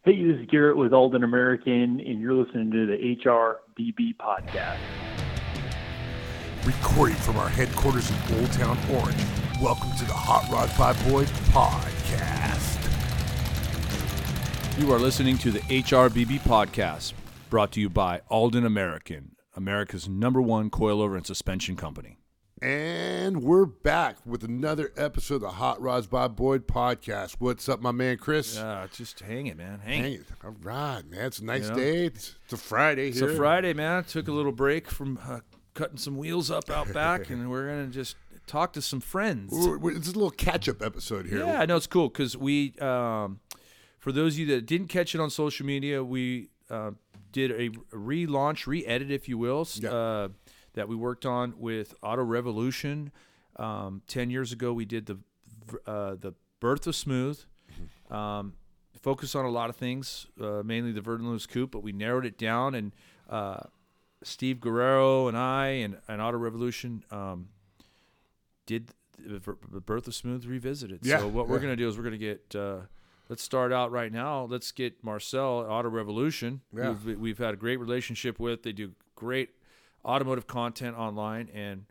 Hey, this is Garrett with Alden American, and you're listening to the HRBB podcast. Recording from our headquarters in Old Town Orange, welcome to the Hot Rod 5 Boy podcast. You are listening to the HRBB podcast, brought to you by Alden American, America's #1 coilover and suspension company. And we're back with another episode of the Hot Rods by Boyd podcast. What's up, my man, Chris? Just hang it, man. Hang it. All right, man. It's a nice day. It's a Friday here. It's a Friday, man. Took a little break from cutting some wheels up out back, and we're going to just talk to some friends. It's a little catch-up episode here. Yeah, I know it's cool because we, for those of you that didn't catch it on social media, we did a relaunch, re-edit, if you will, that we worked on with Auto Revolution. 10 years ago, we did the Birth of Smooth. Focused on a lot of things, mainly the Verdenloos Coupe, but we narrowed it down, and Steve Guerrero and I and Auto Revolution did the Birth of Smooth Revisited. Yeah, so what we're going to do is we're going to get let's start out right now. Let's get Marcel at Auto Revolution, yeah. who we've had a great relationship with. They do great automotive content online, and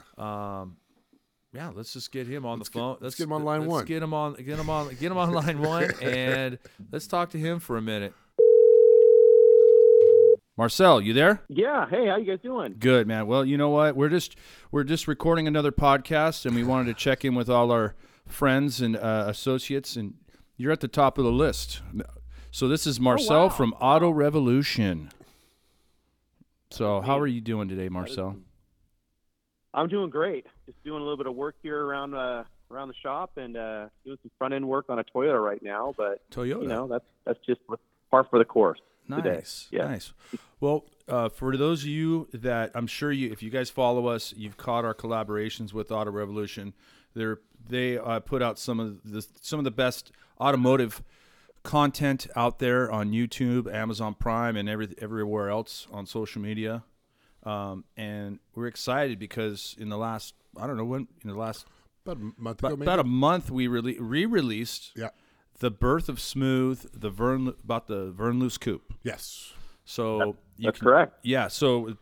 let's just get him on the phone. Let's get him on line one. Get him on line one, and let's talk to him for a minute. Marcel, you there? Yeah. Hey, how you guys doing? Good, man. Well, you know what? We're just recording another podcast, and we wanted to check in with all our friends and associates, and you're at the top of the list. So this is Marcel from Auto Revolution. So how are you doing today, Marcel? I'm doing great. Just doing a little bit of work here around the shop, and doing some front end work on a Toyota right now. But Toyota, that's just par for the course. Nice, today. Yeah. Nice. Well, for those of you that I'm sure if you guys follow us, you've caught our collaborations with Auto Revolution. They put out some of the best automotive content out there on YouTube, Amazon Prime, and everywhere else on social media. And we're excited because in the last about a month ago, about a month, we re-released the Birth of Smooth, about the Verdenloos Coupe. Yes. So that's correct. Yeah. So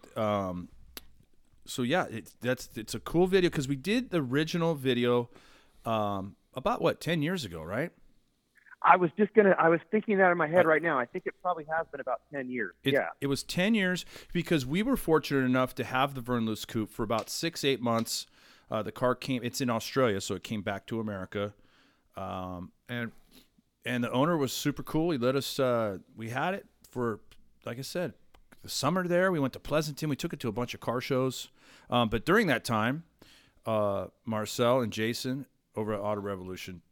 it's a cool video because we did the original video about 10 years ago, right? I was thinking that in my head right now. I think it probably has been about 10 years. It was 10 years because we were fortunate enough to have the Verdenloos Coupe for about 6-8 months. The car it's in Australia, so it came back to America. And the owner was super cool. He let us, we had it for, like I said, the summer there. We went to Pleasanton. We took it to a bunch of car shows. But during that time, Marcel and Jason over at Auto Revolution,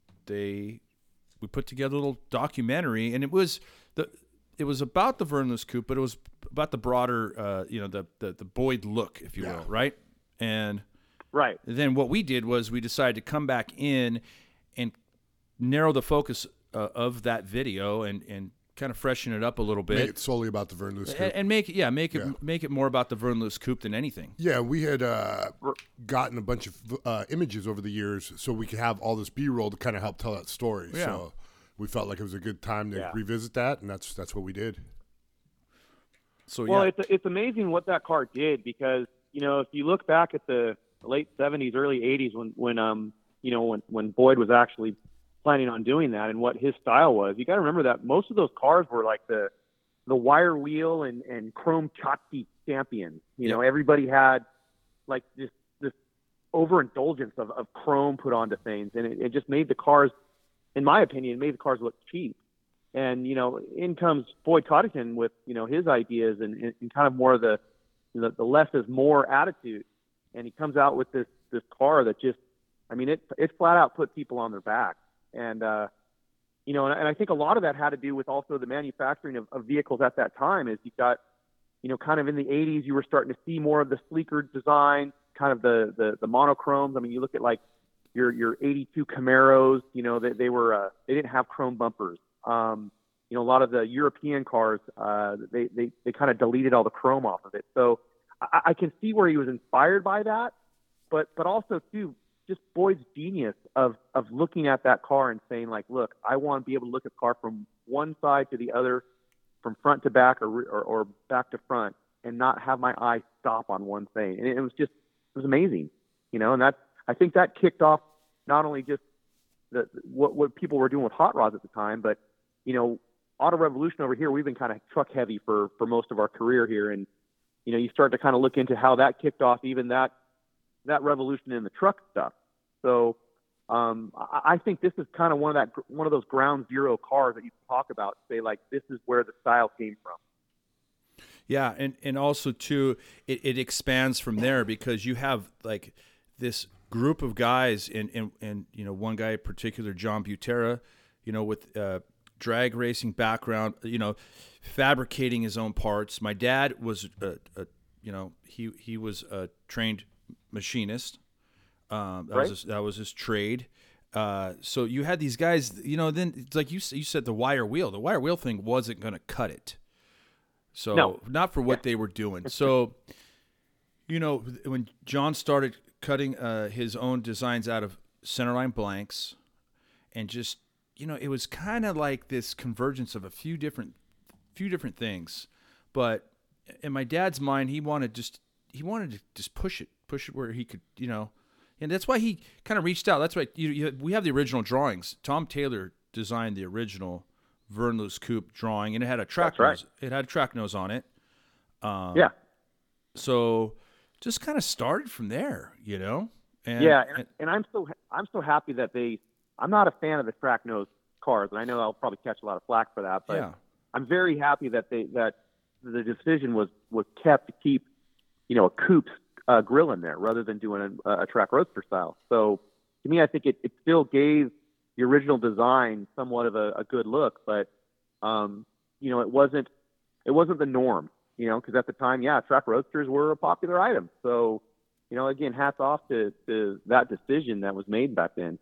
we put together a little documentary, and it was about the Verdenloos Coupe, but it was about the broader, the Boyd look, if you will, right? And then what we did was we decided to come back in and narrow the focus of that video and kind of freshen it up a little bit. Make it solely about the Verdenloos Coupe. And make it more about the Verdenloos Coupe than anything. Yeah, we had gotten a bunch of images over the years so we could have all this B-roll to kind of help tell that story. Yeah. So we felt like it was a good time to revisit that, and that's what we did. So it's amazing what that car did because, if you look back at the late 70s, early 80s when Boyd was actually planning on doing that and what his style was, you got to remember that most of those cars were like the wire wheel and chrome Chotsky champions. Everybody had like this overindulgence of chrome put onto things, and it just made the cars, in my opinion, look cheap. And in comes Boyd Coddington with his ideas and kind of more of the less is more attitude, and he comes out with this car that just, it flat out put people on their back. And, and I think a lot of that had to do with also the manufacturing of vehicles at that time. Is you got, kind of in the 80s, you were starting to see more of the sleeker design, kind of the monochromes. You look at like your 82 Camaros, they didn't have chrome bumpers. A lot of the European cars, they kind of deleted all the chrome off of it. So I can see where he was inspired by that, but also too, just Boyd's genius of looking at that car and saying like, look, I want to be able to look at the car from one side to the other, from front to back or back to front, and not have my eye stop on one thing. And it was amazing, you know. And I think that kicked off not only just what people were doing with hot rods at the time, but, you know, Auto Revolution over here, we've been kind of truck heavy for most of our career here. And, you know, you start to kind of look into how that kicked off even that revolution in the truck stuff. So I think this is kind of one of those ground zero cars that you talk about, say, like, this is where the style came from. Yeah, and also too, it expands from there, because you have like this group of guys, and you know, one guy in particular, John Butera, you know, with drag racing background, you know, fabricating his own parts. My dad was you know, he was a trained machinist. That was his trade. So you had these guys, you know. Then it's like you said, the wire wheel. The wire wheel thing wasn't going to cut it. So no. Not for what they were doing. So, you know, when John started cutting his own designs out of centerline blanks, and just, you know, it was kind of like this convergence of a few different things. But in my dad's mind, he wanted to just push it where he could, you know. And that's why he kind of reached out. That's why we have the original drawings. Tom Taylor designed the original Vernloos Coupe drawing, and it had a track nose. It had a track nose on it. Yeah. So just kind of started from there, you know. And I'm so happy that I'm not a fan of the track nose cars, and I know I'll probably catch a lot of flack for that, but yeah. I'm very happy that the decision was kept to keep, you know, a coupe grill in there rather than doing a track roadster style. So to me, I think it still gave the original design somewhat of a good look, but you know, it wasn't the norm, you know, because at the time, track roadsters were a popular item. So, you know, again, hats off to that decision that was made back then.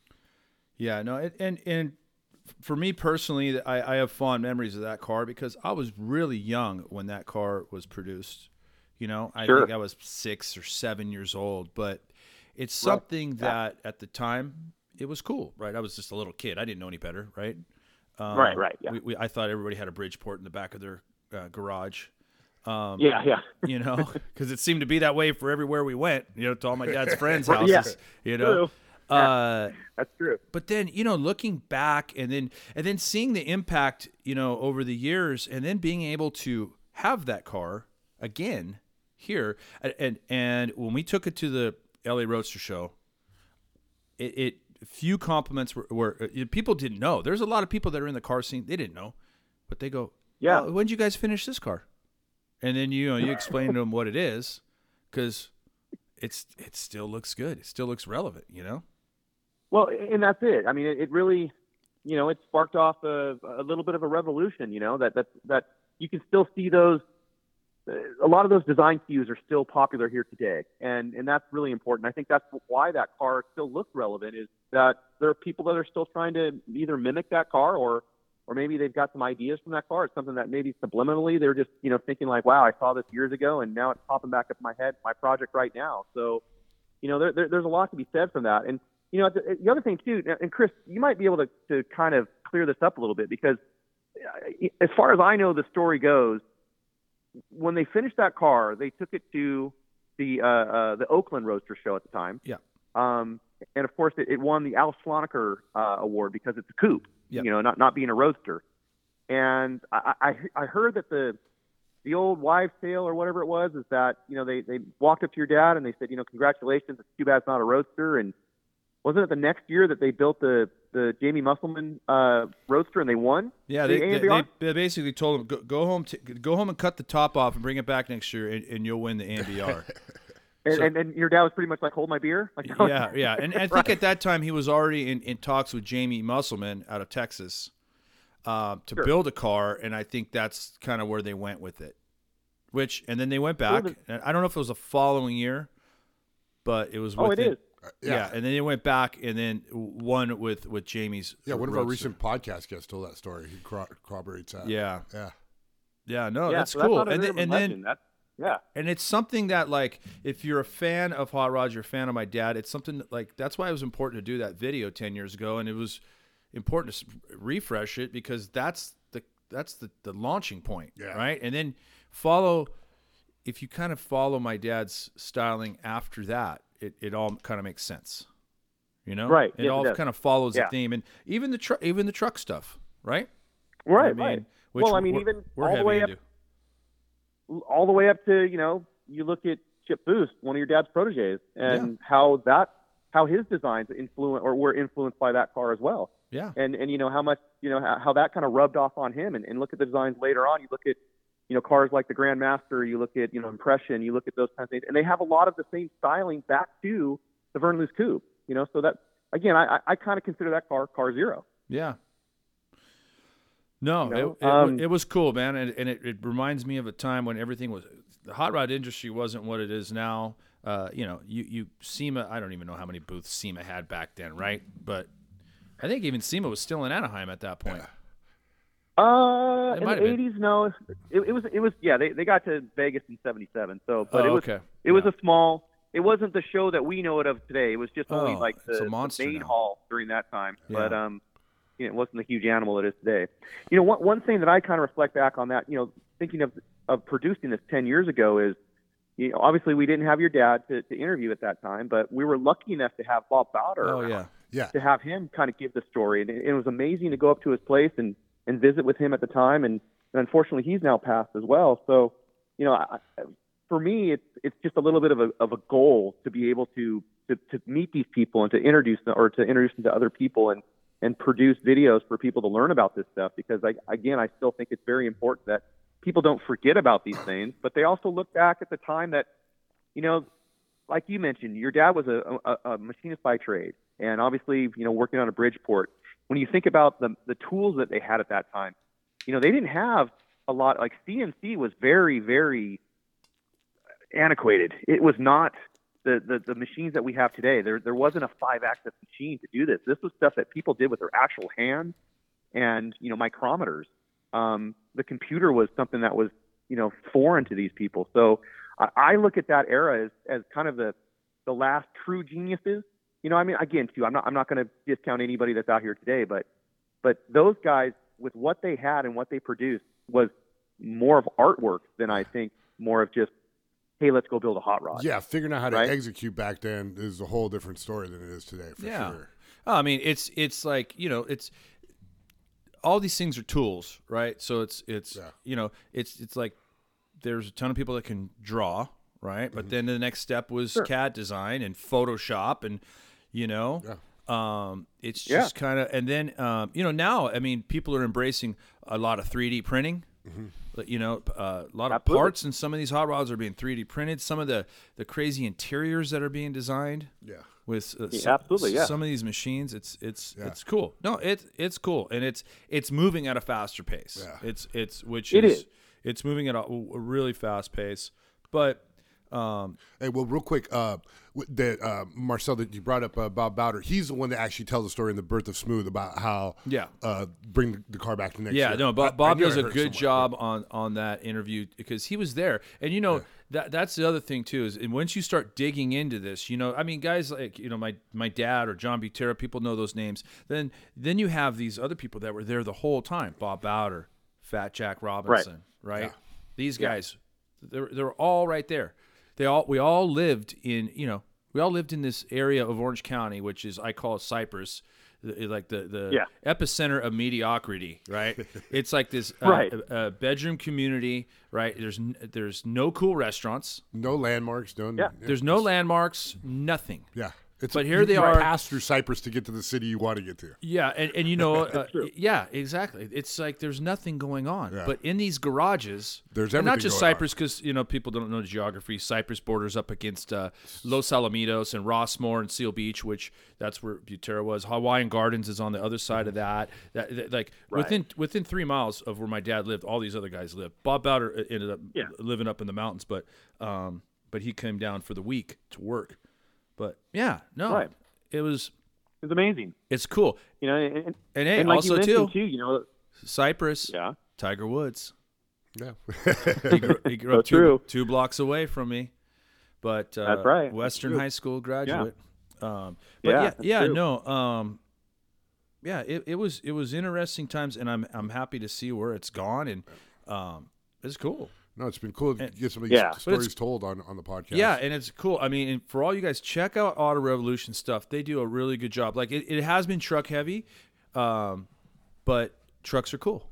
Yeah, no, and for me personally, I have fond memories of that car, because I was really young when that car was produced. You know, I think I was 6 or 7 years old, but it's something that at the time it was cool, right? I was just a little kid. I didn't know any better, right? Right. Yeah. I thought everybody had a Bridgeport in the back of their garage. Yeah. You know, because it seemed to be that way for everywhere we went, you know, to all my dad's friends' houses, you know. That's true. But then, you know, looking back and then seeing the impact, you know, over the years, and then being able to have that car again here. And when we took it to the LA Roadster Show, it few compliments were people didn't know. There's a lot of people that are in the car scene, they didn't know, but they go, "Yeah, when did you guys finish this car?" And then you explain to them what it is, because it still looks good. It still looks relevant, you know. Well, and that's it. I mean, it really, you know, it sparked off a little bit of a revolution. You know, that you can still see those. A lot of those design cues are still popular here today, and that's really important. I think that's why that car still looks relevant, is that there are people that are still trying to either mimic that car, or maybe they've got some ideas from that car. It's something that maybe subliminally they're just, you know, thinking like, wow, I saw this years ago, and now it's popping back up in my head, my project right now. So, you know, there's a lot to be said from that. And, you know, the other thing too, and Chris, you might be able to kind of clear this up a little bit, because as far as I know, the story goes, when they finished that car, they took it to the Oakland Roadster Show at the time. Yeah. And of course, it won the Al Slonaker award because it's a coupe. Yep. You know, not being a roadster. And I heard that the old wives' tale or whatever it was is that, you know, they walked up to your dad and they said, you know, congratulations, it's too bad it's not a roadster. And wasn't it the next year that they built the Jamie Musselman roadster and they won? Yeah, they basically told him, go home and cut the top off and bring it back next year, and you'll win the AMBR. And your dad was pretty much like, hold my beer? Like, yeah. And I think at that time he was already in talks with Jamie Musselman out of Texas to build a car, and I think that's kind of where they went with it. And then they went back. And I don't know if it was the following year, but it was it is. Yeah, and then they went back and then won with Jamie's. Yeah, one roadster. of our recent podcast guests told that story. He corroborates that. Yeah. No, yeah, that's so cool. That's and it's something that, like, if you're a fan of hot rods, you're a fan of my dad. It's something like, that's why it was important to do that video 10 years ago, and it was important to refresh it because that's the launching point, right? And then if you kind of follow my dad's styling after that, it all kind of makes sense, Right. It all kind of follows the theme, and even the truck stuff, right? Right. Right. Well, I mean, even all the way up to you look at Chip Boost, one of your dad's proteges, and how his designs were influenced by that car as well. Yeah. And how much how that kind of rubbed off on him, and look at the designs later on. You look at cars like the Grandmaster, you look at Impression, you look at those kinds of things, and they have a lot of the same styling back to the Verne Luce Coupe. So that again, I kind of consider that car zero. Yeah. No, it was cool, man, and it reminds me of a time when the hot rod industry wasn't what it is now. SEMA, I don't even know how many booths SEMA had back then, right? But I think even SEMA was still in Anaheim at that point. In the 80s, no. It was they got to Vegas in 77. So, but it was a small. It wasn't the show that we know it of today. It was just only like the main hall during that time. Yeah. But it wasn't the huge animal it is today. One thing that I kind of reflect back on that, thinking of producing this 10 years ago is, obviously we didn't have your dad to interview at that time, but we were lucky enough to have Bob Bowder. To have him kind of give the story. And it was amazing to go up to his place and visit with him at the time. And unfortunately, he's now passed as well. So, for me, it's just a little bit of a goal to be able to meet these people and to introduce them to other people and produce videos for people to learn about this stuff. Because I still think it's very important that people don't forget about these things, but they also look back at the time that, like you mentioned, your dad was a machinist by trade. And obviously, working on a Bridgeport, when you think about the tools that they had at that time, they didn't have a lot. Like CNC was very, very antiquated. It was not the machines that we have today. There wasn't a 5-axis machine to do this. This was stuff that people did with their actual hands and, micrometers. The computer was something that was, foreign to these people. So I look at that era as kind of the last true geniuses. Again, too, I'm not going to discount anybody that's out here today, but those guys, with what they had and what they produced, was more of artwork than I think more of just, hey, let's go build a hot rod. Yeah, figuring out how to execute back then is a whole different story than it is today, for sure. Oh, I mean, it's like, it's all these things are tools, right? So it's like there's a ton of people that can draw, right? Mm-hmm. But then the next step was CAD design and Photoshop and, it's just kind of, and then, now, I mean, people are embracing a lot of 3D printing. Mm-hmm. A lot of parts in some of these hot rods are being 3D printed. Some of the crazy interiors that are being designed. Yeah. With some of these machines, it's cool. No, it's cool, and it's moving at a faster pace. Yeah. It's moving at a really fast pace, but. Hey, well, real quick, Marcel, that you brought up Bob Bowder, he's the one that actually tells the story in The Birth of Smooth about how bring the car back to next year. Yeah, no, Bob does a good job on that interview because he was there. And, that's the other thing, too, is once you start digging into this, guys like, my dad or John Butera, people know those names. Then you have these other people that were there the whole time, Bob Bowder, Fat Jack Robinson, right? Yeah. These guys, they're all right there. We all lived in this area of Orange County, which is, I call it Cypress, like the epicenter of mediocrity, right? It's like this bedroom community, right? There's no cool restaurants, no landmarks, there's no landmarks, nothing. Yeah. But here they are. Pass through Cypress to get to the city you want to get to. Yeah, and yeah, exactly. It's like there's nothing going on. Yeah. But in these garages, there's everything not just going Cypress, because people don't know geography. Cypress borders up against Los Alamitos and Rossmore and Seal Beach, which that's where Butera was. Hawaiian Gardens is on the other side of that. Within 3 miles of where my dad lived, all these other guys lived. Bob Bowder ended up living up in the mountains, but he came down for the week to work. But it was amazing. It's cool, and hey, like also too, Cypress, Tiger Woods, he grew up two blocks away from me, but that's right. Western High School graduate. yeah, it was interesting times, and I'm happy to see where it's gone, and it's cool. No, it's been cool to get some of these stories told on the podcast. Yeah, and it's cool. I mean, and for all you guys, check out Auto Revolution stuff. They do a really good job. Like it has been truck heavy, but trucks are cool.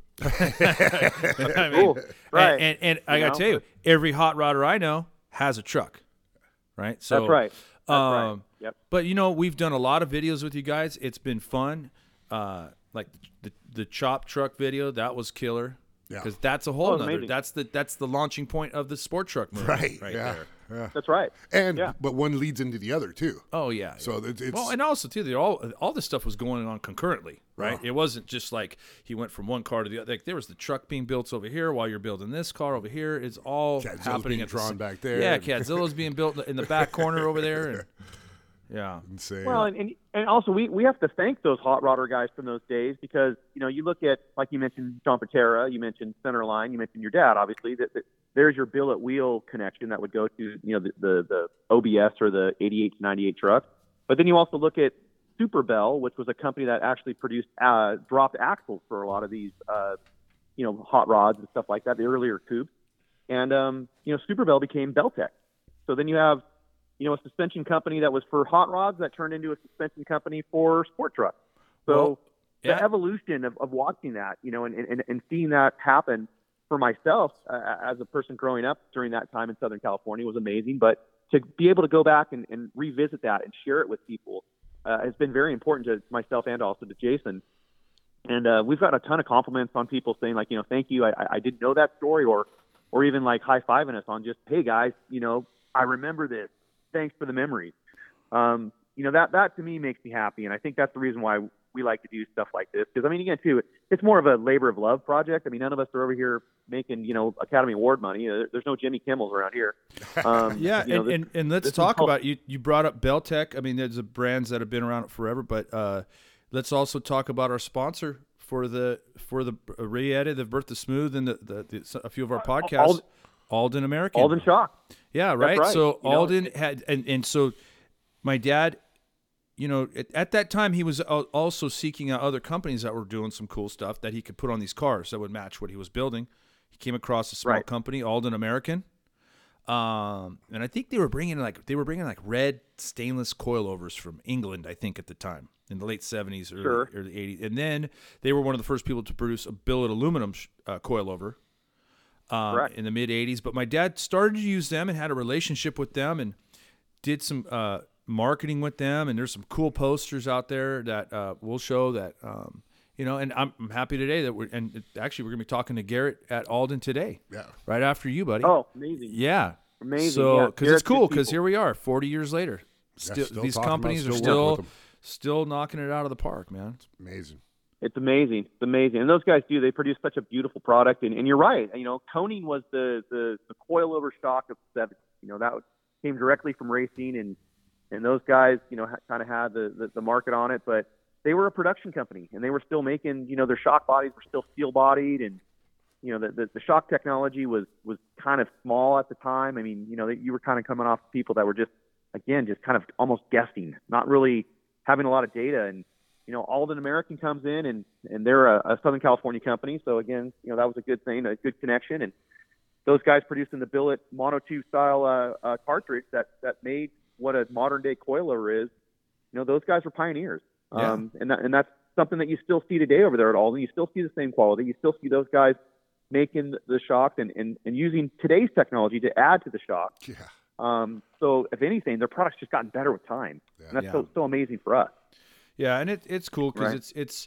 I mean, cool. Right. And I got to tell you, every hot rodder I know has a truck, right? So that's right. Right. Yep. But we've done a lot of videos with you guys. It's been fun. Like the chop truck video, that was killer. Because that's a whole nother. That's the launching point of the sport truck movie. Right there. Yeah. That's right. And but one leads into the other too. Oh yeah. So it's and also too, all this stuff was going on concurrently, right? It wasn't just like he went from one car to the other. Like there was the truck being built over here while you're building this car over here. It's all happening being drawn back there. Yeah, Cadzilla's being built in the back corner over there. And, yeah. Insane. Well, and also we have to thank those hot rodder guys from those days because you look at, like you mentioned, John Patera, you mentioned Centerline, you mentioned your dad, obviously. That there's your billet wheel connection that would go to the OBS or the 88 to 98 truck. But then you also look at Super Bell, which was a company that actually produced dropped axles for a lot of these hot rods and stuff like that, the earlier coupes. And Super Bell became Beltec. So then you have a suspension company that was for hot rods that turned into a suspension company for sport trucks. So the evolution of watching that, and seeing that happen for myself as a person growing up during that time in Southern California was amazing. But to be able to go back and revisit that and share it with people has been very important to myself and also to Jason. And we've got a ton of compliments on people saying like, thank you. I didn't know that story, or even like high-fiving us on just, hey guys, I remember this. Thanks for the memories. That to me makes me happy. And I think that's the reason why we like to do stuff like this. Because, again, too, it's more of a labor of love project. None of us are over here making, Academy Award money. There's no Jimmy Kimmels around here. And let's talk about, you brought up Beltec. There's the brands that have been around forever. But let's also talk about our sponsor for the re-edit of Birth to Smooth and a few of our podcasts. Alden American. Alden Shock. Yeah, right? So Alden had, and so my dad, at that time he was also seeking out other companies that were doing some cool stuff that he could put on these cars that would match what he was building. He came across a small company, Alden American. And I think they were bringing red stainless coilovers from England, I think at the time in the late 70s or the 80s. And then they were one of the first people to produce a billet aluminum coilover. In the mid 80s, but my dad started to use them and had a relationship with them and did some marketing with them. And there's some cool posters out there that we'll show that, and I'm happy today that we're going to be talking to Garrett at Alden today. Yeah. Right after you, buddy. Oh, amazing. Yeah. Amazing. So, because it's cool because here we are 40 years later. Still these companies are still knocking it out of the park, man. It's amazing. It's amazing. It's amazing. And those guys they produce such a beautiful product. And you're right. Koning was the coilover shock of the 70s. That came directly from racing and those guys, kind of had the market on it, but they were a production company and they were still making, their shock bodies were still steel bodied and, the shock technology was kind of small at the time. You were kind of coming off people that were just kind of almost guessing, not really having a lot of data. And, Alden American comes in and they're a Southern California company. So again, that was a good thing, a good connection. And those guys producing the billet monotube style cartridge that made what a modern day coilover is, those guys were pioneers. Yeah. And that's something that you still see today over there at Alden. You still see the same quality. You still see those guys making the shock and using today's technology to add to the shock. Yeah. So if anything, their product's just gotten better with time. Yeah. And that's so amazing for us. Yeah, and it's cool because it's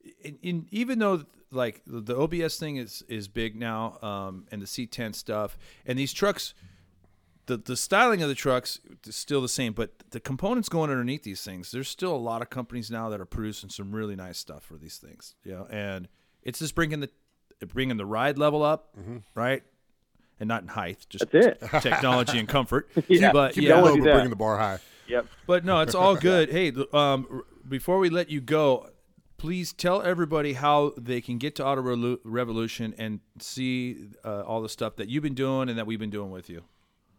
even though like the OBS thing is big now, and the C10 stuff, and these trucks, the styling of the trucks is still the same, but the components going underneath these things, there's still a lot of companies now that are producing some really nice stuff for these things, and it's just bringing the ride level up, right? And not in height, just technology and comfort. But keep low, but bringing the bar high. Yep. But no, it's all good. Hey, before we let you go, please tell everybody how they can get to Auto Revolution and see all the stuff that you've been doing and that we've been doing with you.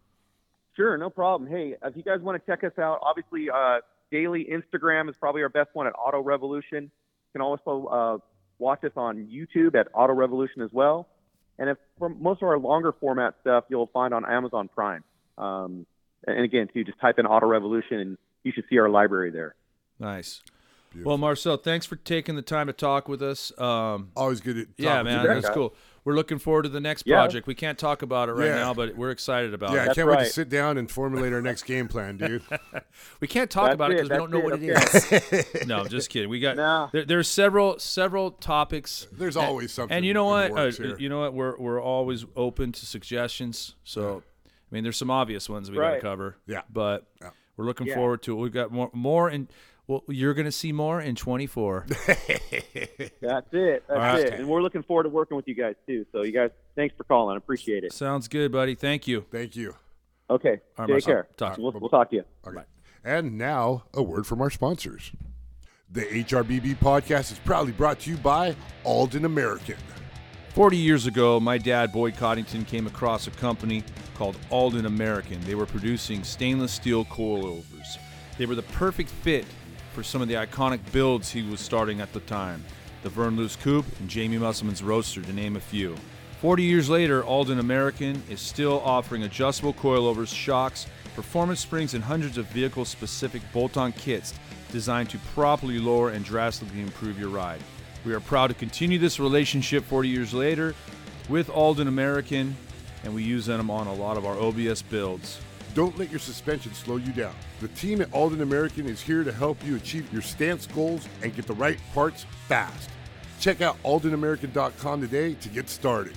Sure, no problem. Hey, if you guys want to check us out, obviously daily Instagram is probably our best one at Auto Revolution. You can also watch us on YouTube at Auto Revolution as well. And for most of our longer format stuff, you'll find on Amazon Prime. And again, too, just type in Auto Revolution, and you should see our library there. Nice. Beautiful. Well, Marcel, thanks for taking the time to talk with us. Always good to talk yeah, man, that's cool. We're looking forward to the next project. We can't talk about it right now, but we're excited about it. Yeah, I can't wait to sit down and formulate our next game plan, dude. We can't talk about it because we don't know what it is. No, just kidding. We got there's several topics. There's always something. And you know what? You know what? We're always open to suggestions. So, I mean, there's some obvious ones we got to cover. Yeah, but we're looking forward to it. We've got more in. Well, you're going to see more in 24. That's it. That's it. And we're looking forward to working with you guys, too. So, you guys, thanks for calling. I appreciate it. Sounds good, buddy. Thank you. Thank you. Okay. Take care. We'll talk to you. Okay. Bye. And now, a word from our sponsors. The HRBB podcast is proudly brought to you by Alden American. 40 years ago, my dad, Boyd Coddington, came across a company called Alden American. They were producing stainless steel coilovers. They were the perfect fit for some of the iconic builds he was starting at the time, the Verne Luce Coupe and Jamie Musselman's Roadster, to name a few. 40 years later, Alden American is still offering adjustable coilovers, shocks, performance springs, and hundreds of vehicle-specific bolt-on kits designed to properly lower and drastically improve your ride. We are proud to continue this relationship 40 years later with Alden American, and we use them on a lot of our OBS builds. Don't let your suspension slow you down. The team at Alden American is here to help you achieve your stance goals and get the right parts fast. Check out aldenamerican.com today to get started.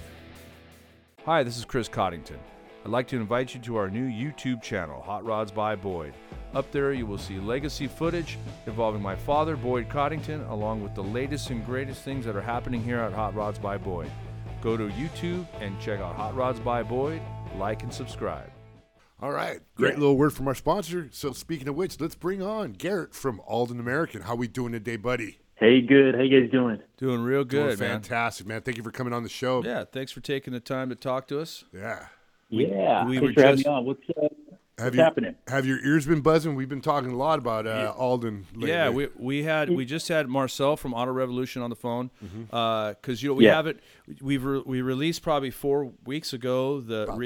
Hi, this is Chris Coddington. I'd like to invite you to our new YouTube channel, Hot Rods by Boyd. Up there you will see legacy footage involving my father, Boyd Coddington, along with the latest and greatest things that are happening here at Hot Rods by Boyd. Go to YouTube and check out Hot Rods by Boyd, like and subscribe. All right. Great little word from our sponsor. So speaking of which, let's bring on Garrett from Alden American. How we doing today, buddy? Hey, good. How you guys doing? Doing real good, man. Fantastic, man. Thank you for coming on the show. Yeah, thanks for taking the time to talk to us. Yeah. Thanks for having me on. What's happening? Have your ears been buzzing? We've been talking a lot about Alden lately. Yeah, we just had Marcel from Auto Revolution on the phone because we released probably 4 weeks ago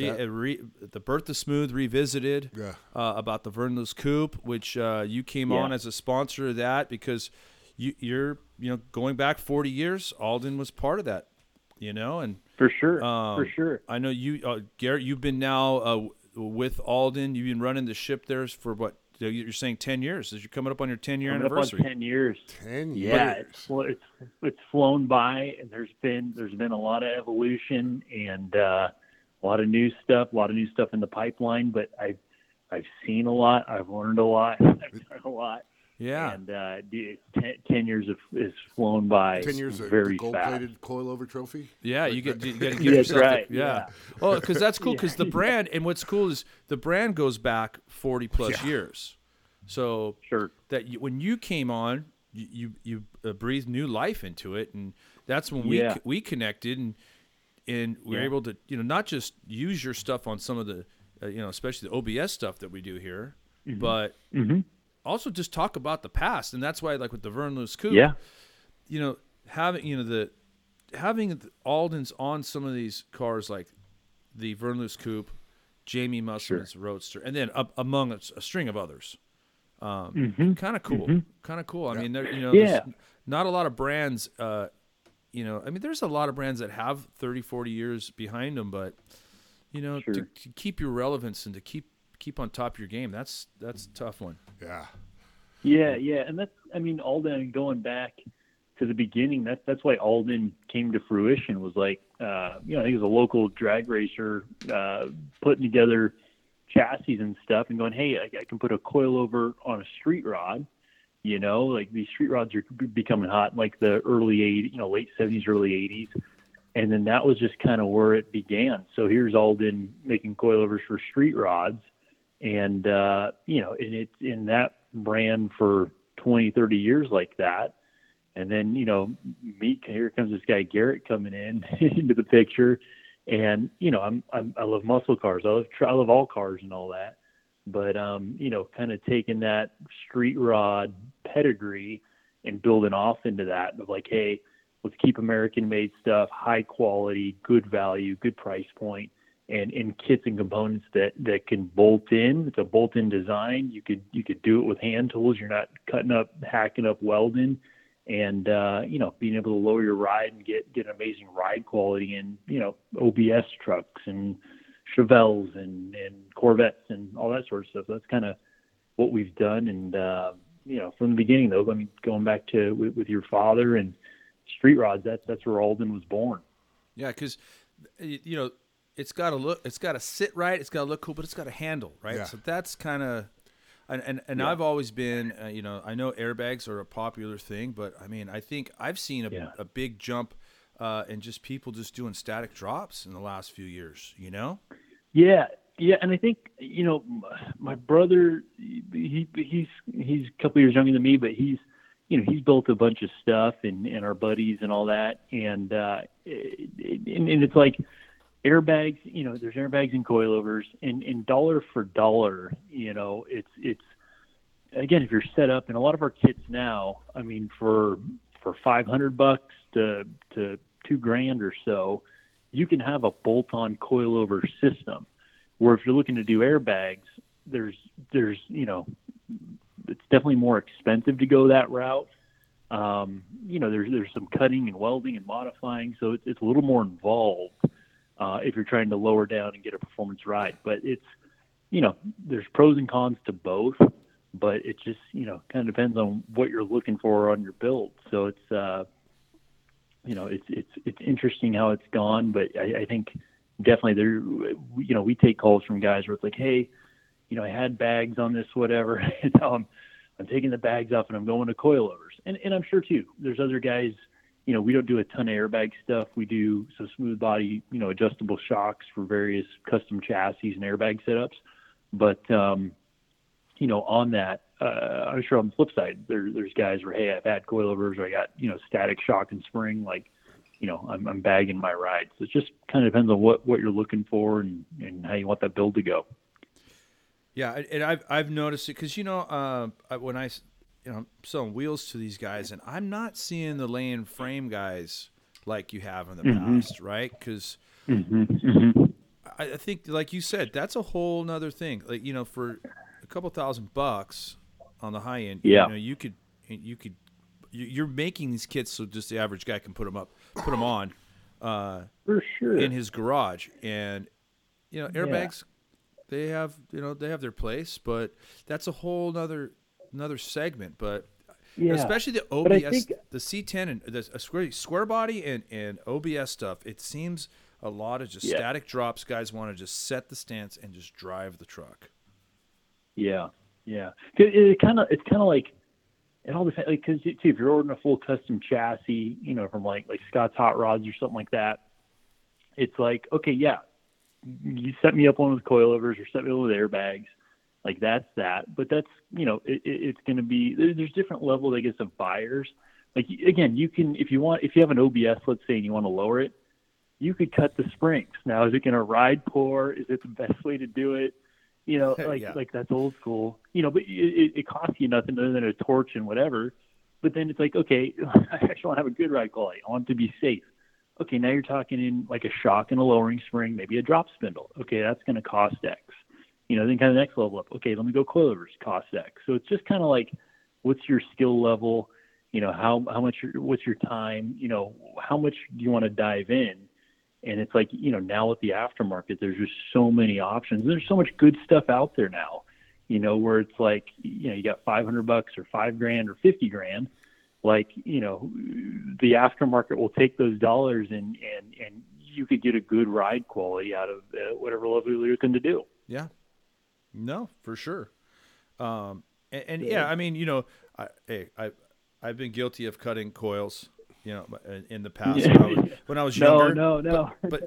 the Bertha Smooth Revisited about the Verne Luce Coupe, which you came on as a sponsor of that because you're going back 40 years. Alden was part of that, and for sure, I know you, Garrett. You've been now with Alden. You've been running the ship there for what? You're saying 10 years. You're coming up on your 10-year anniversary. 10 years. 10 years. Yeah, it's flown by, and there's been a lot of evolution and a lot of new stuff in the pipeline. But I've seen a lot. I've learned a lot. I've done a lot. Yeah. And 10 years is flown by. 10 years very of gold-plated coilover trophy. Yeah, you got to give yourself. Right. Yeah. Well, because that's cool. Because the brand, and what's cool is the brand goes back 40 plus years. So that when you came on, you breathed new life into it, and that's when we connected, and we were able to not just use your stuff on some of the especially the OBS stuff that we do here, but. Also, just talk about the past, and that's why, like with the Verne Luce Coupe, having Aldens on some of these cars, like the Verne Luce Coupe, Jamie Musselman's Roadster, and then among a string of others, kind of cool, kind of cool. I mean, there's not a lot of brands. I mean, there's a lot of brands that have 30, 40 years behind them, but to keep your relevance and to keep on top of your game, that's a tough one. Yeah, and Alden, going back to the beginning, that's why Alden came to fruition. Was like, he was a local drag racer putting together chassis and stuff, and going, hey, I can put a coilover on a street rod. Like these street rods are becoming hot, like the late 70s, early 80s, and then that was just kind of where it began. So here's Alden making coilovers for street rods. And, and it's in that brand for 20, 30 years like that. And then, here comes this guy, Garrett, coming into the picture. And, I love muscle cars. I love all cars and all that. But, kind of taking that street rod pedigree and building off into that of like, hey, let's keep American-made stuff, high quality, good value, good price point, and in kits and components that can bolt in. It's a bolt-in design. You could do it with hand tools. You're not cutting up, hacking up, welding, and being able to lower your ride and get an amazing ride quality in OBS trucks and Chevelles and Corvettes and all that sort of stuff. So that's kind of what we've done. And from the beginning, though, I mean, going back to with your father and street rods, that's where Alden was born. Yeah, because it's got to sit right, it's got to look cool, but it's got to handle right. Yeah. So that's kind of, and yeah. I've always been, I know airbags are a popular thing, but I mean, I think I've seen a big jump in just people just doing static drops in the last few years. Yeah, and I think my brother, he's a couple years younger than me, but he's built a bunch of stuff and our buddies and all that, and it's like airbags. There's airbags and coilovers, and dollar for dollar, it's again, if you're set up, and a lot of our kits now, I mean, for $500 to $2,000 or so, you can have a bolt-on coilover system. Where if you're looking to do airbags, there's it's definitely more expensive to go that route. There's some cutting and welding and modifying, so it's a little more involved if you're trying to lower down and get a performance ride. But it's, there's pros and cons to both, but it just, kind of depends on what you're looking for on your build. So it's, it's interesting how it's gone, but I think definitely we take calls from guys where it's like, hey, I had bags on this, whatever, and now I'm taking the bags off and I'm going to coilovers. And I'm sure too, there's other guys, we don't do a ton of airbag stuff. We do some smooth body, adjustable shocks for various custom chassis and airbag setups. But, on that, I'm sure on the flip side, there's guys where, hey, I've had coilovers, or I got, static shock and spring, like, I'm bagging my ride. So it just kind of depends on what you're looking for and how you want that build to go. Yeah, and I've noticed it because when I'm selling wheels to these guys, and I'm not seeing the laying frame guys like you have in the past, right? Because I think, like you said, that's a whole nother thing. Like for a couple $1,000 on the high end, you're making these kits so just the average guy can put them on, for sure, in his garage, and airbags. Yeah. They have their place, but that's a whole another segment. But especially the OBS, the C10 and the square body and OBS stuff, it seems a lot of just static drops. Guys want to just set the stance and just drive the truck. Yeah. It's kind of like it all depends. Because if you're ordering a full custom chassis, from like Scott's Hot Rods or something like that, it's like, okay, yeah. You set me up on with coilovers or set me up with airbags, like that's that. But that's, it's going to be, there's different levels, I guess, of buyers. Like, again, you can, if you have an OBS, let's say, and you want to lower it, you could cut the springs. Now, is it going to ride poor? Is it the best way to do it? Like that's old school, but it costs you nothing other than a torch and whatever. But then it's like, okay, I actually want to have a good ride quality. I want it to be safe. Okay, now you're talking in like a shock and a lowering spring, maybe a drop spindle. Okay, that's going to cost X. Then kind of next level up. Okay, let me go coilovers, cost X. So it's just kind of like, what's your skill level? How much? What's your time? How much do you want to dive in? And it's like, now with the aftermarket, there's just so many options. There's so much good stuff out there now. Where it's like, you got $500 or $5,000 or $50,000. Like, the aftermarket will take those dollars and you could get a good ride quality out of whatever level you're looking to do. Yeah, no, for sure. I mean, I've been guilty of cutting coils, in the past when I was younger. No. But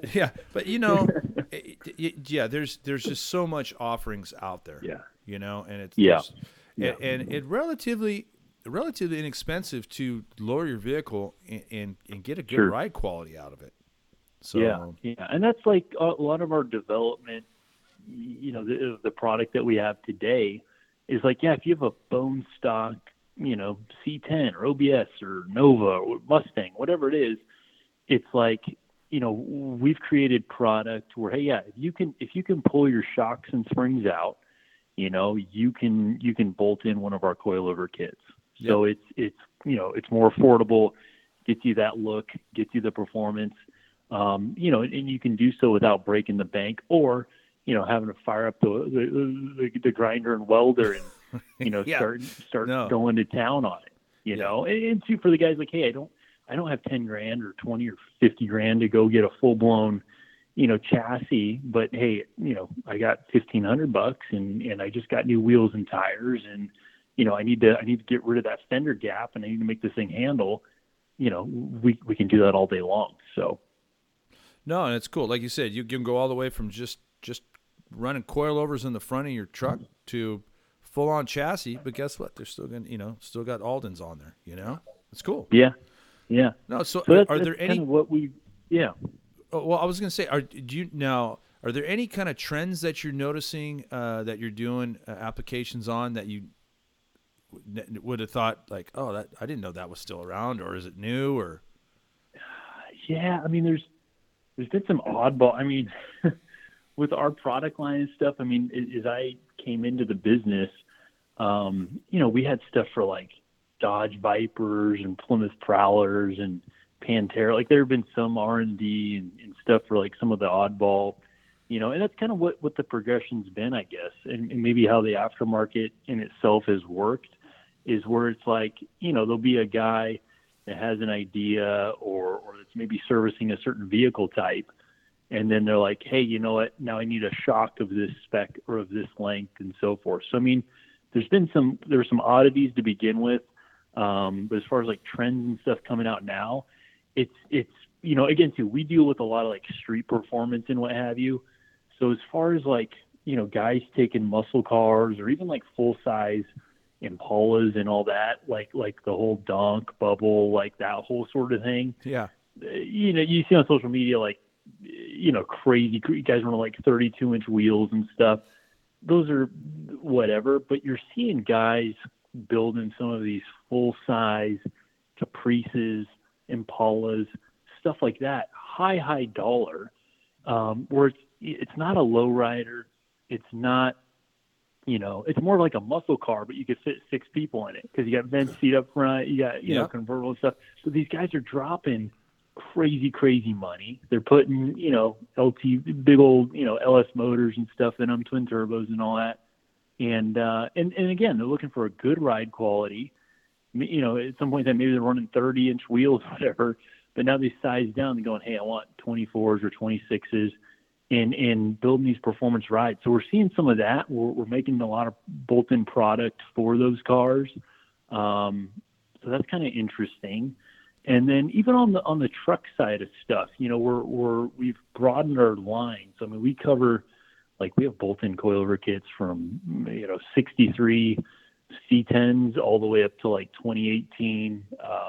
there's just so much offerings out there. Yeah. And and it relatively inexpensive to lower your vehicle and get a good ride quality out of it. So yeah, and that's like a lot of our development. The product that we have today is like, if you have a bone stock, C10 or OBS or Nova or Mustang, whatever it is, it's like, we've created product where, hey, yeah, if you can pull your shocks and springs out, you can bolt in one of our coilover kits. Yep. So it's more affordable, gets you that look, gets you the performance, and you can do so without breaking the bank or, having to fire up the grinder and welder and, yeah. start going to town on it, and too, for the guys like, hey, I don't have 10 grand or 20 or 50 grand to go get a full blown, chassis, but hey, I got $1,500 and I just got new wheels and tires and, I need to get rid of that fender gap and I need to make this thing handle, we can do that all day long. So. No, and it's cool. Like you said, you can go all the way from just running coilovers in the front of your truck to full on chassis, but guess what? They're still going still got Aldens on there, It's cool. Yeah. Yeah. No, so that's are there any kind of what we yeah. Well, I was going to say, are there any kind of trends that you're noticing that you're doing applications on that you would have thought like, oh, that I didn't know that was still around, or is it new? Or yeah, I mean, there's been some oddball. I mean, with our product line and stuff. I mean, as I came into the business, we had stuff for like Dodge Vipers and Plymouth Prowlers and Pantera. Like there have been some R&D and stuff for like some of the oddball, and that's kind of what the progression's been, I guess. And maybe how the aftermarket in itself has worked is where it's like, there'll be a guy that has an idea or that's maybe servicing a certain vehicle type. And then they're like, hey, you know what? Now I need a shock of this spec or of this length and so forth. So, I mean, there were some oddities to begin with. But as far as like trends and stuff coming out now, it's again too, we deal with a lot of like street performance and what have you. So as far as like, guys taking muscle cars or even like full size Impalas and all that, like the whole donk bubble, like that whole sort of thing. Yeah. You see on social media, like, crazy guys running like 32-inch wheels and stuff. Those are whatever, but you're seeing guys building some of these full-size Caprices, Impalas, stuff like that, high dollar, where it's not a lowrider. It's not, it's more like a muscle car, but you could fit 6 people in it because you got vent seat up front, you got, convertible and stuff. So these guys are dropping crazy money. They're putting, LT, big old, LS motors and stuff in them, twin turbos and all that. And again, they're looking for a good ride quality. At some point in time, maybe they're running 30-inch wheels, whatever, but now they size down and going, hey, I want 24s or 26s and building these performance rides. So we're seeing some of that. We're making a lot of bolt-in product for those cars. So that's kind of interesting. And then even on the truck side of stuff, we've broadened our line. So I mean, we cover, like, we have bolt-in coilover kits from 63 C10s all the way up to like 2018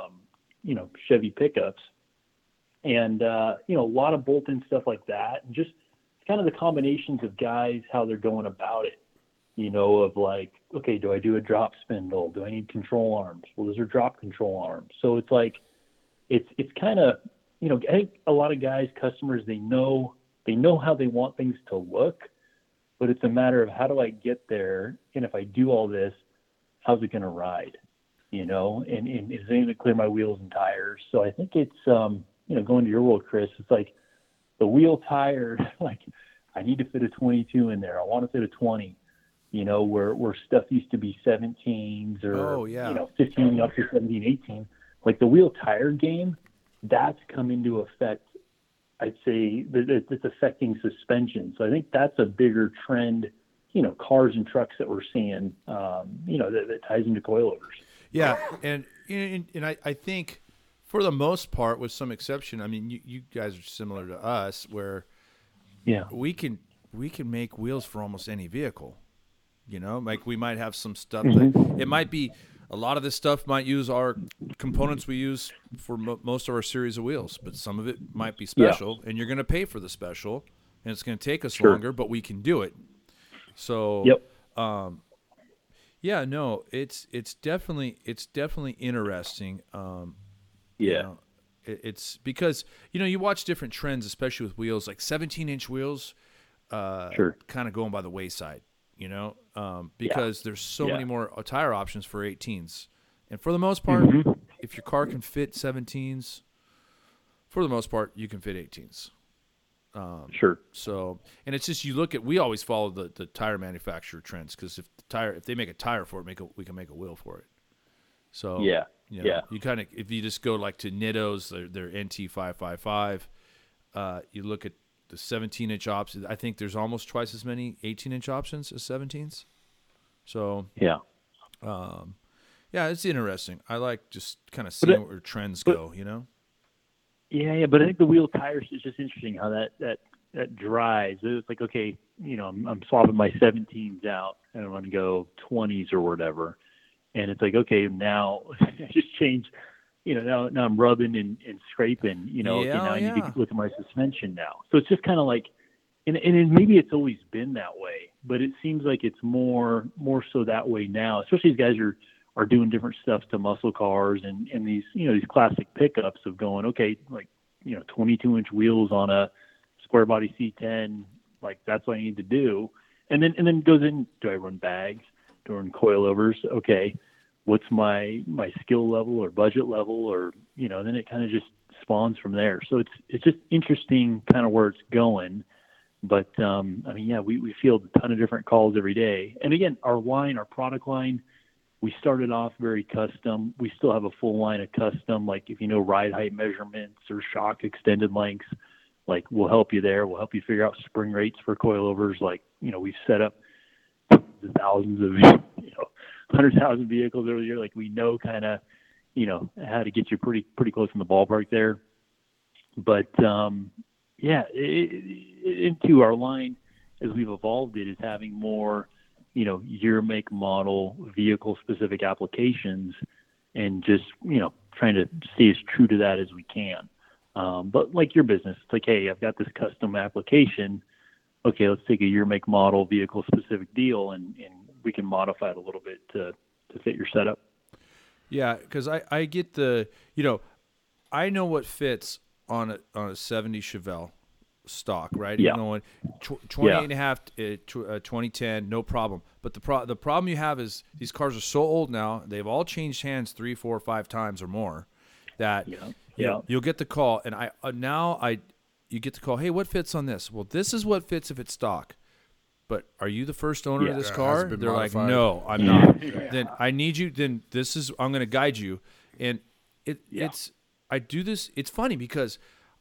Chevy pickups, and a lot of bolt-in stuff like that, and just kind of the combinations of guys, how they're going about it. Of like, okay, do I do a drop spindle? Do I need control arms? Well, those are drop control arms. So it's like, it's kind of, I think a lot of guys, customers, they know how they want things to look, but it's a matter of how do I get there? And if I do all this, how's it going to ride? And is it going to clear my wheels and tires? So I think it's, going to your world, Chris, it's like the wheel tire, like I need to fit a 22 in there. I want to fit a 20, where stuff used to be 17s or, 15 up to 17, 18. Like the wheel tire game, that's come into effect. I'd say that it's affecting suspension. So I think that's a bigger trend, cars and trucks that we're seeing, that ties into coilovers. Yeah. And I think for the most part, with some exception, I mean, you guys are similar to us where we can make wheels for almost any vehicle, like we might have some stuff that it might be. A lot of this stuff might use our components we use for most of our series of wheels, but some of it might be special, and you're going to pay for the special, and it's going to take us longer, but we can do it. So, Yeah, no, it's definitely interesting. You know, it's because you watch different trends, especially with wheels, like 17-inch wheels, Sure. kind of going by the wayside. Because there's so many more tire options for 18s, and for the most part, if your car can fit 17s, for the most part, you can fit 18s. Sure. So, and it's just we always follow the tire manufacturer trends, because if they make a tire for it, we can make a wheel for it. So you kind of, if you just go like to Nitto's, their NT 555, you look at the 17-inch options. I think there's almost twice as many 18-inch options as 17s. So it's interesting. I like just kind of seeing where trends go. Yeah, but I think the wheel tires is just interesting how that drives. It's like, okay, I'm swapping my 17s out and I'm going to go 20s or whatever. And it's like, okay, now I just change, now I'm rubbing and scraping, I need to look at my suspension now. So it's just kind of like, and maybe it's always been that way, but it seems like it's more so that way now, especially as guys are doing different stuff to muscle cars and these, these classic pickups of going, okay, like, 22-inch wheels on a square body C10, like that's what I need to do. And then it goes in, do I run bags? Do I run coilovers? Okay, what's my skill level or budget level, or, then it kind of just spawns from there. So it's just interesting kind of where it's going. But, we field a ton of different calls every day. And again, our product line, we started off very custom. We still have a full line of custom, like if ride height measurements or shock extended lengths, like we'll help you there. We'll help you figure out spring rates for coilovers. Like, we've set up thousands of, 100,000 vehicles every year. Like we know kind of, how to get you pretty close in the ballpark there. But, into our line, as we've evolved it, is having more, year, make, model, vehicle specific applications, and just, trying to stay as true to that as we can. But like your business, it's like, hey, I've got this custom application. Okay, let's take a year, make, model, vehicle specific deal, and we can modify it a little bit to fit your setup. Yeah, because I get I know what fits on a 70 Chevelle stock, right? Yeah. Going 28 and a half, 2010, no problem. But the problem you have is these cars are so old now; they've all changed hands 3, 4, 5 times or more. That you'll get the call, and you get the call. Hey, what fits on this? Well, this is what fits if it's stock. But are you the first owner of this car? They're modified. Like, no, I'm not. Then I need you. Then I'm going to guide you, and I do this. It's funny because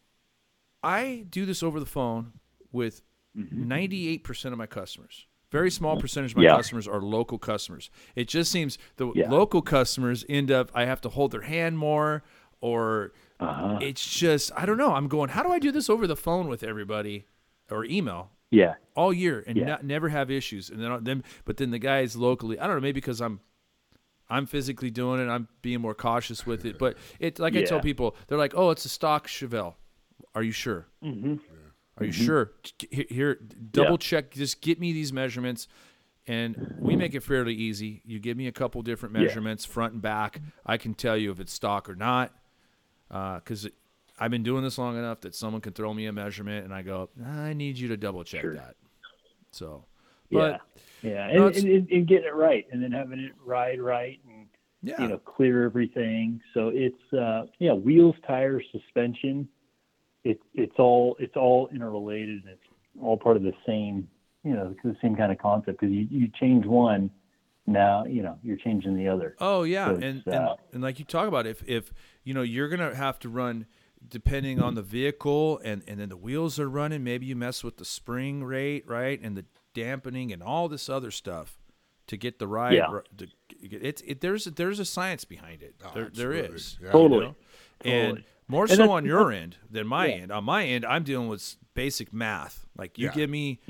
I do this over the phone with 98% of my customers. Very small percentage of my customers are local customers. It just seems the local customers end up, I have to hold their hand more, or it's just, I don't know. I'm going, how do I do this over the phone with everybody, or email? Yeah. All year and never have issues. And but then the guys locally, I don't know, maybe because I'm physically doing it, I'm being more cautious with it. But it's like I tell people, they're like, "Oh, it's a stock Chevelle. Are you sure? Are you sure? Here, double check. Just get me these measurements." And we make it fairly easy. You give me a couple different measurements, front and back. I can tell you if it's stock or not, because I've been doing this long enough that someone can throw me a measurement and I go, I need you to double check that. So, but and getting it right, and then having it ride right, and clear everything. So it's wheels, tires, suspension. It's all interrelated, and it's all part of the same the same kind of concept, because you change one, now you're changing the other. Oh yeah, so and like you talk about, if you're gonna have to run, depending on the vehicle, and then the wheels are running, maybe you mess with the spring rate, right, and the dampening and all this other stuff to get the ride. There's a science behind it. There is. Yeah. Totally. And more so on your end than my end. On my end, I'm dealing with basic math. Like you give me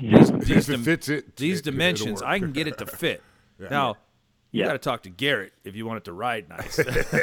these dimensions, I can get it to fit. Now, you got to talk to Garrett if you want it to ride nice.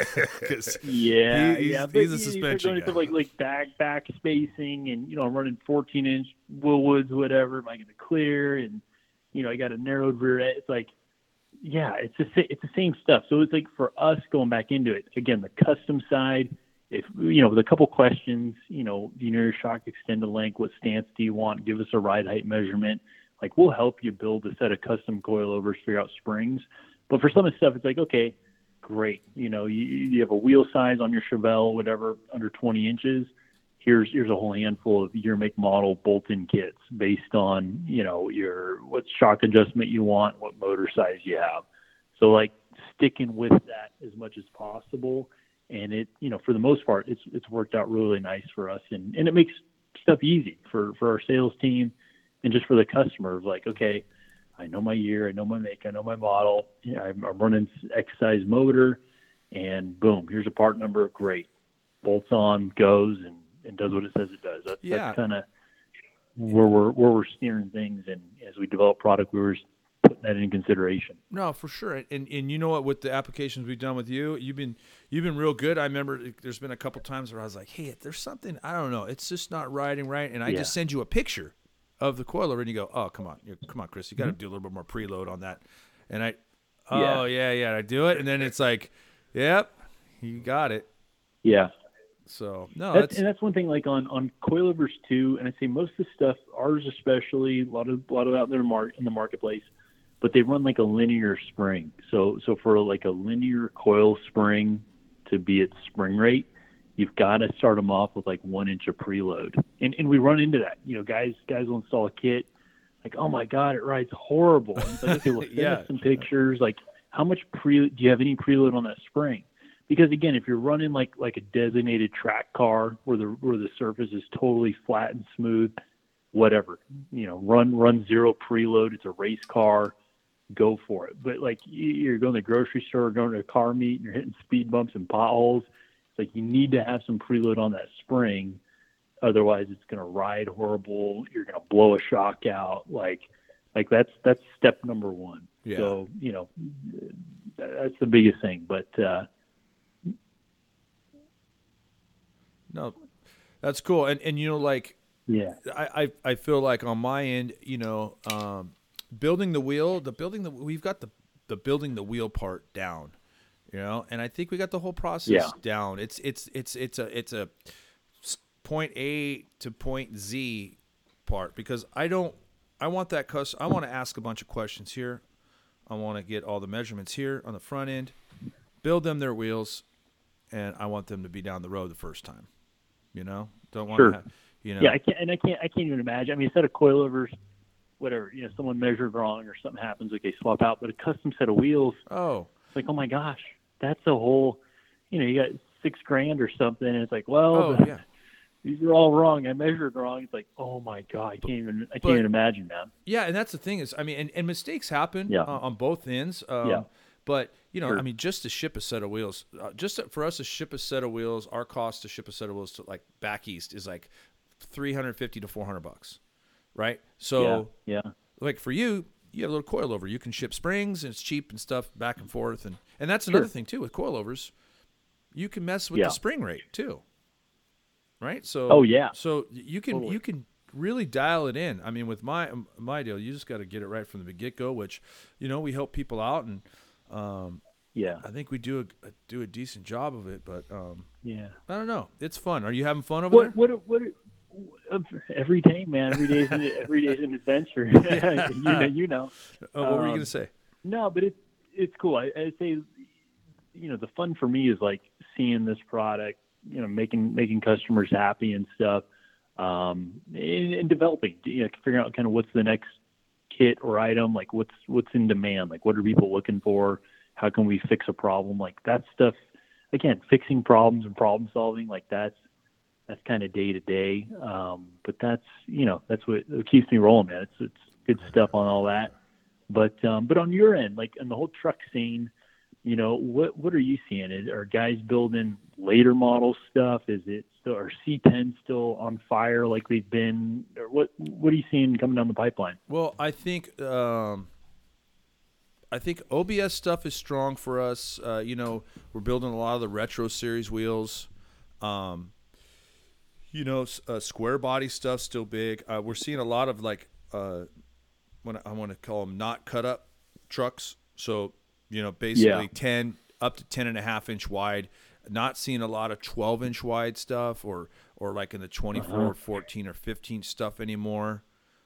He's a suspension guy. Like back spacing, and I'm running 14-inch Willwoods, whatever. Am I going to clear? And I got a narrowed rear end. It's like, Yeah, it's the same stuff. So it's like for us going back into it again, the custom side. If with a couple questions, do you know your shock extended length? What stance do you want? Give us a ride height measurement. Like we'll help you build a set of custom coilovers, figure out springs. But for some of the stuff, it's like, okay, great. You have a wheel size on your Chevelle, whatever, under 20 inches. Here's a whole handful of year, make, model bolt-in kits based on what shock adjustment you want, what motor size you have. So like sticking with that as much as possible. And it, for the most part, it's worked out really nice for us, and it makes stuff easy for our sales team, and just for the customer. Like, okay, I know my year, I know my make, I know my model. I'm running X size motor, and boom, here's a part number. Great, bolts on, goes, and does what it says it does. That's kind of where we're steering things, and as we develop product, we were putting that in consideration. No, for sure. And you know what, with the applications we've done with you, you've been real good. I remember there's been a couple times where I was like, hey, if there's something, I don't know, it's just not riding right, and I just send you a picture of the coilover, and you go, oh, come on, Chris, you got to do a little bit more preload on that. And I do it, and then it's like, yep, you got it. Yeah. So no, that's one thing. Like on coilovers too, and I say most of the stuff, ours especially, a lot of out there in the marketplace, but they run like a linear spring. So for like a linear coil spring to be its spring rate, you've got to start them off with like 1 inch of preload, and we run into that. Guys will install a kit, like, oh my God, it rides horrible. And it's like, okay, well, send us some pictures. Like, how much do you have any preload on that spring? Because again, if you're running like a designated track car where the surface is totally flat and smooth, whatever, run zero preload. It's a race car, go for it. But like you're going to the grocery store, going to a car meet, and you're hitting speed bumps and potholes. It's like you need to have some preload on that spring, otherwise it's going to ride horrible. You're going to blow a shock out. Like that's step number one. Yeah. So that's the biggest thing. But no, that's cool. And I feel like on my end, building the wheel, we've got the building the wheel part down, and I think we got the whole process down. It's a point A to point Z part, because I want that I want to ask a bunch of questions here. I want to get all the measurements here on the front end, build them their wheels, and I want them to be down the road the first time. Don't want to have, Yeah, I can't even imagine. I mean, a set of coilovers, whatever, someone measured wrong or something happens, okay, swap out. But a custom set of wheels, it's like, oh my gosh, that's a whole, you got $6,000 or something, and it's like, well, these are all wrong. I measured wrong. It's like, oh my God, I can't even imagine that. Yeah, and that's the thing is, I mean, and mistakes happen on both ends. But, I mean, just to ship a set of wheels, for us to ship a set of wheels, our cost to ship a set of wheels to like back east is like $350 to $400, right? So, like for you have a little coilover. You can ship springs, and it's cheap and stuff back and forth. And that's another thing too with coilovers. You can mess with the spring rate too, right? So, so you can really dial it in. I mean, with my deal, you just got to get it right from the get-go, which, we help people out, and I think we do a decent job of it, but I don't know. It's fun. Are you having fun over there? What every day, man. Every day's an adventure. What were you gonna say? No, but it's cool. I say, the fun for me is like seeing this product, making customers happy and stuff, and developing, figuring out kind of what's the next kit or item, like what's in demand, like what are people looking for, how can we fix a problem, like that stuff. Again, fixing problems and problem solving, like that's kind of day to day. But that's what keeps me rolling, man. It's good stuff on all that. But on your end, like in the whole truck scene, what are you seeing? Are guys building later model stuff? Is it still, are C10 still on fire like they've been? Or what are you seeing coming down the pipeline? Well, I think OBS stuff is strong for us. We're building a lot of the retro series wheels. Square body stuff still big. We're seeing a lot of like when I want to call them not cut up trucks. So basically 10 up to 10.5-inch wide. Not seeing a lot of 12-inch wide stuff or like in the 24, 14, or 15 stuff anymore.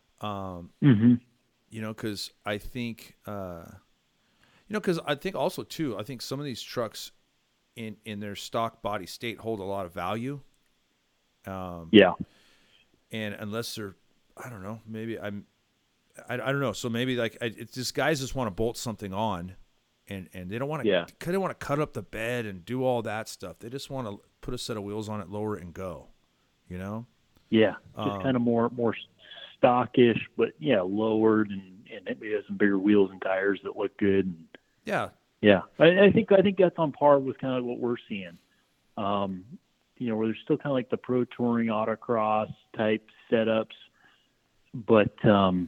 Because I think, because I think also too, I think some of these trucks in their stock body state hold a lot of value. And unless they're, I don't know, maybe I don't know. So maybe like it's just guys just want to bolt something on, and they don't want to. They don't want to cut up the bed and do all that stuff. They just want to put a set of wheels on it, lower it, and go. Yeah, just kind of more stockish, but lowered, and maybe has some bigger wheels and tires that look good. I think that's on par with kind of what we're seeing. Where there's still kind of like the Pro Touring autocross type setups, but kind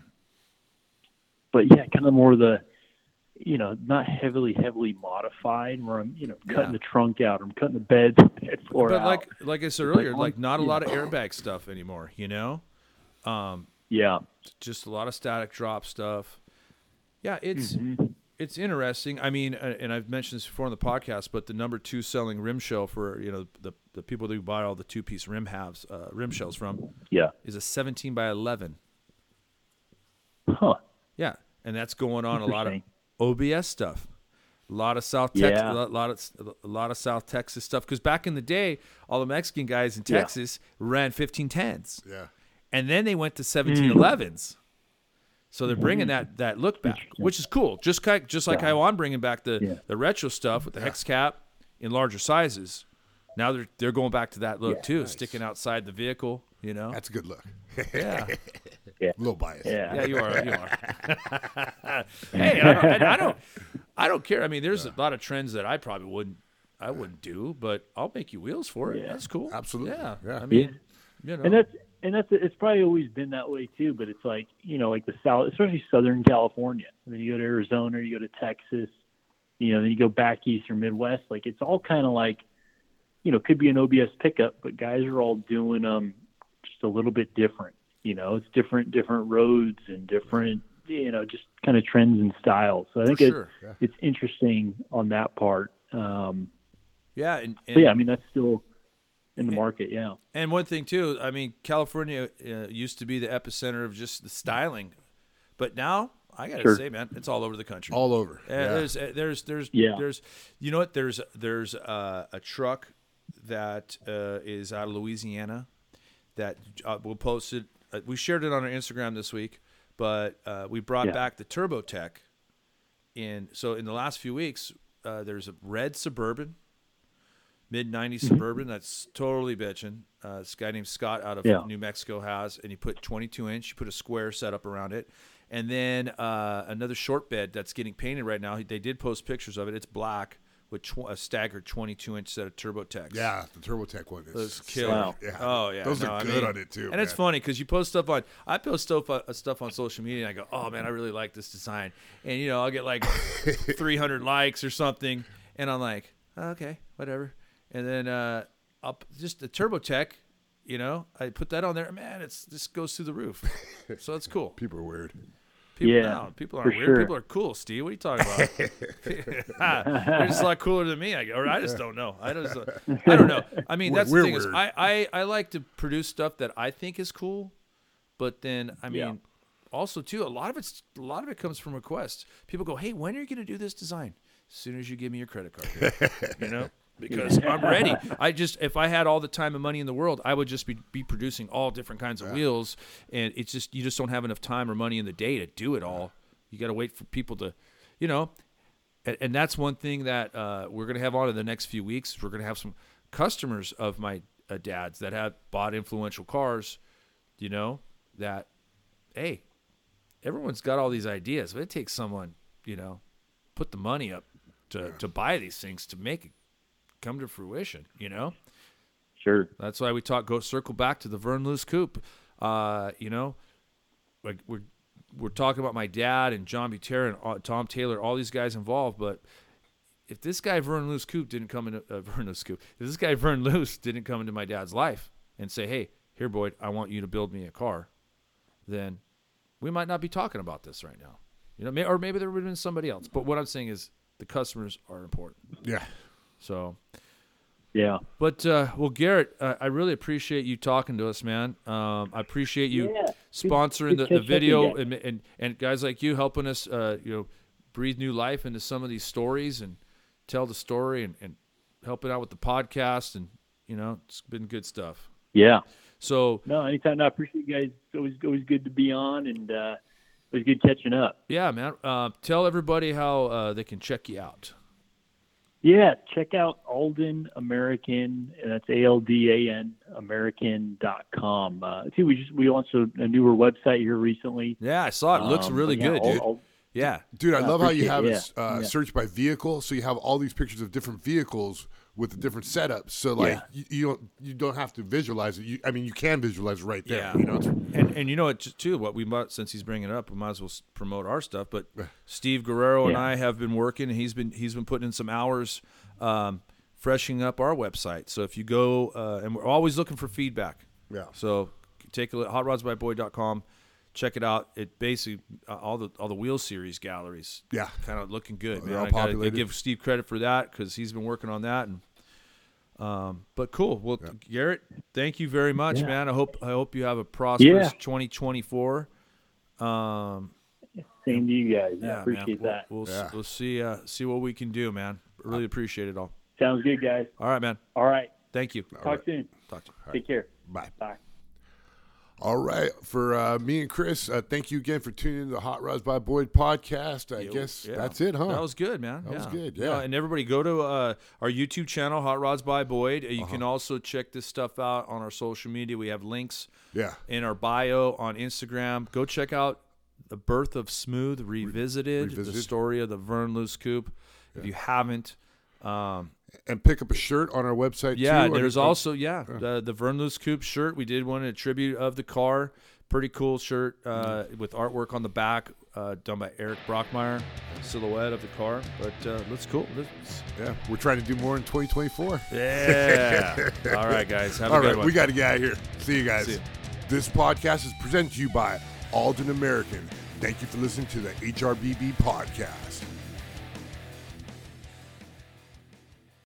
of more the, not heavily modified where I'm, cutting the trunk out, or I'm cutting the bed floor but out. Like I said earlier, like not a lot of airbag stuff anymore, just a lot of static drop stuff. Yeah, it's interesting. I mean, and I've mentioned this before on the podcast, but the number 2 selling rim shell for the people that buy all the 2-piece rim shells from, is a 17 by 11. Huh. Yeah, and that's going on a lot of OBS stuff, a lot of South Texas, a lot of South Texas stuff. Because back in the day, all the Mexican guys in Texas ran 1510s. Yeah. And then they went to 1711s. So they're bringing that look back, which is cool. Just like how I'm bringing back the retro stuff with the hex cap in larger sizes. Now they're going back to that look too, sticking outside the vehicle. That's a good look. Yeah. A little biased. Yeah, you are. Hey, I don't care. I mean, there's a lot of trends that I probably wouldn't do, but I'll make you wheels for it. Yeah. That's cool. Absolutely. Yeah. I mean, And that's it's probably always been that way too. But it's like like the South, especially Southern California. And then you go to Arizona, you go to Texas, then you go back east or Midwest. Like it's all kind of like, could be an OBS pickup, but guys are all doing just a little bit different. It's different roads and different, just kind of trends and styles. So I think it's interesting on that part. I mean that's still in the market, And one thing too, I mean, California used to be the epicenter of just the styling, but now I gotta say, man, it's all over the country. All over. There's there's a truck that is out of Louisiana that we'll post it. We shared it on our Instagram this week, but we brought back the TurboTech. So in the last few weeks, there's a red Suburban. Mid-90s Suburban that's totally bitching. This guy named Scott out of New Mexico has, and he put 22-inch. He put a square setup around it. And then another short bed that's getting painted right now. They did post pictures of it. It's black with a staggered 22-inch set of TurboTechs. Yeah, the TurboTech one is killer. Wow. Yeah. Oh, yeah. Those are good on it, too. And it's funny because you post stuff on – I post stuff on social media, and I go, oh, man, I really like this design. And, I'll get like 300 likes or something. And I'm like, oh, okay, whatever. And then just the TurboTech, I put that on there. Man, this goes through the roof. So it's cool. People are weird. People aren't weird. Sure. People are cool, Steve. What are you talking about? They're just a lot cooler than me. I just don't know. I don't know. I mean, that's the thing is I like to produce stuff that I think is cool, but then also too a lot of it comes from requests. People go, hey, when are you going to do this design? As soon as you give me your credit card. Because I'm ready. If I had all the time and money in the world, I would just be producing all different kinds of wheels. And it's just, you just don't have enough time or money in the day to do it all. You got to wait for people to, and that's one thing that we're going to have on in the next few weeks. We're going to have some customers of my dad's that have bought influential cars, that, hey, everyone's got all these ideas, but it takes someone, put the money up to buy these things to make it come to fruition, Sure. That's why we circle back to the Vern Luce Coupe. Like we're talking about my dad and John Butera and Tom Taylor, all these guys involved, but if this guy Vern Luce didn't come into my dad's life and say, hey, here, Boyd, I want you to build me a car, then we might not be talking about this right now. Or maybe there would have been somebody else. But what I'm saying is the customers are important. Yeah. So. Yeah. But, well, Garrett, I really appreciate you talking to us, man. I appreciate you sponsoring the video and guys like you helping us, breathe new life into some of these stories and tell the story and helping out with the podcast. And, it's been good stuff. Yeah. So. No, anytime. I appreciate you guys. It's always good to be on, and it was good catching up. Yeah, man. Tell everybody how they can check you out. Yeah, check out Alden American, and that's ALDAN American.com. We launched a newer website here recently. Yeah, I saw it. It looks really good, dude. Dude, I love how you have it search by vehicle, so you have all these pictures of different vehicles with the different setups. So you don't have to visualize it. You can visualize it right there. Yeah. What we might, since he's bringing it up, we might as well promote our stuff. But Steve Guerrero and I have been working, and he's been putting in some hours freshening up our website. So if you go, and we're always looking for feedback. Yeah. So take a look, hotrodsbyboyd.com. Check it out. It basically all the Wheel Series galleries. Yeah, kind of looking good. Man. I gotta give Steve credit for that because he's been working on that. And but cool. Well, Garrett, thank you very much, man. I hope you have a prosperous 2024. Same to you guys. I appreciate that. We'll see what we can do, man. Really appreciate it all. Sounds good, guys. All right, man. All right. Thank you. Talk soon. Talk to you. Take care. Bye. Bye. All right. For me and Chris, thank you again for tuning into the Hot Rods by Boyd podcast. I guess that's it, huh? That was good, man. That was good, yeah. And everybody go to our YouTube channel, Hot Rods by Boyd. You can also check this stuff out on our social media. We have links in our bio on Instagram. Go check out The Birth of Smooth Revisited, the story of the Verne Luce Coupe. If you haven't. And pick up a shirt on our website, too. There's also, the Verne Luce Coupe shirt. We did one, a tribute of the car. Pretty cool shirt with artwork on the back done by Eric Brockmeyer, silhouette of the car. But looks cool. We're trying to do more in 2024. Yeah. All right, guys. Have a good one. We got to get out of here. See you guys. This podcast is presented to you by Alden American. Thank you for listening to the HRBB podcast.